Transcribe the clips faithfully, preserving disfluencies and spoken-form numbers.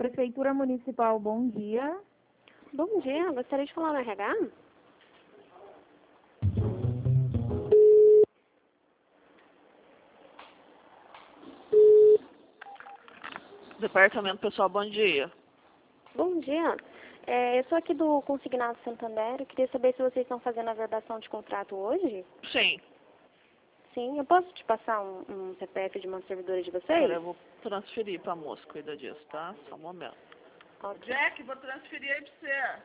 Prefeitura Municipal, bom dia. Bom dia, gostaria de falar no R H? Departamento Pessoal, bom dia. Bom dia, é, eu sou aqui do Consignado Santander, eu queria saber se vocês estão fazendo a verbação de contrato hoje. Sim. Sim, eu posso te passar um, um C P F de uma servidora de vocês? Agora eu vou transferir pra moça, cuida disso, tá? Só um momento. Ok. Jack, vou transferir aí pra você.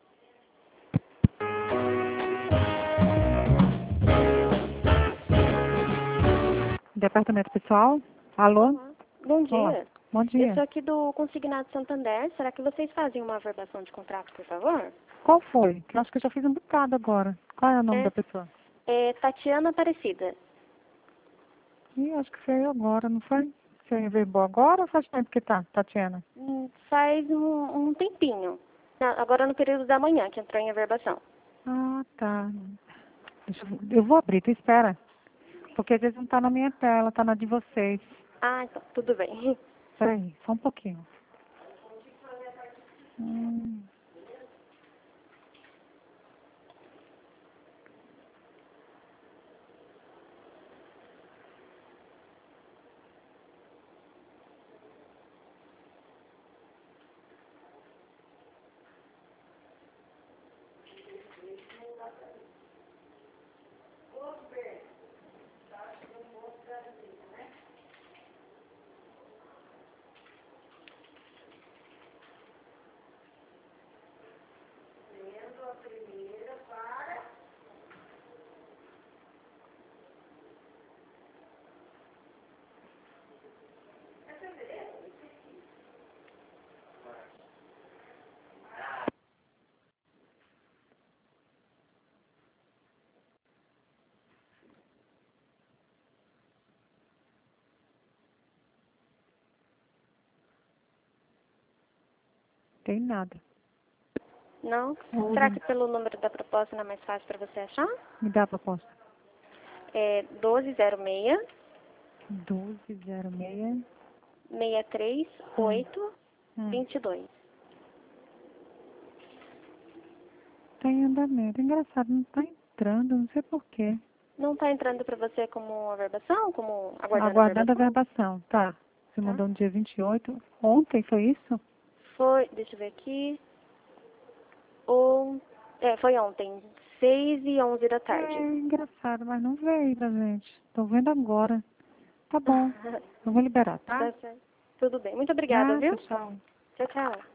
Departamento Pessoal, alô? Olá. Bom dia. Olá. Bom Eu dia. sou aqui do Consignado Santander, será que vocês fazem uma verbação de contrato, por favor? Qual foi? Eu acho que eu já fiz um bocado agora. Qual é o nome É, da pessoa? é Tatiana Aparecida. Ih, acho que foi agora, não foi? Você reverbou agora ou faz tempo que tá, Tatiana? Hum, Faz um, um tempinho. Na- agora no período da manhã que entrou em averbação. Ah, tá. Deixa eu, eu vou abrir, tu espera. Porque às vezes não tá na minha tela, tá na de vocês. Ah, então, tudo bem. Peraí, só um pouquinho. Hum. Tem nada. Não? Olha, Será que pelo número da proposta não é mais fácil para você achar? me dá a proposta. É doze zero seis, doze zero seis. seis três oito, Hum. dois dois. Tá em andamento. Engraçado, não tá entrando, não sei porquê. Não está entrando para você como averbação? Como aguardando Aguardando a averbação? verbação. Tá. Você Tá. mandou no dia vinte e oito. Ontem, foi isso? Foi, deixa eu ver aqui. On, é, foi ontem, seis e onze da tarde. É engraçado, mas não veio pra gente. Tô vendo agora. Tá bom. Eu vou liberar, tá? Tá certo. Tudo bem. Muito obrigada, Ah, viu? tchau. Tchau, tchau.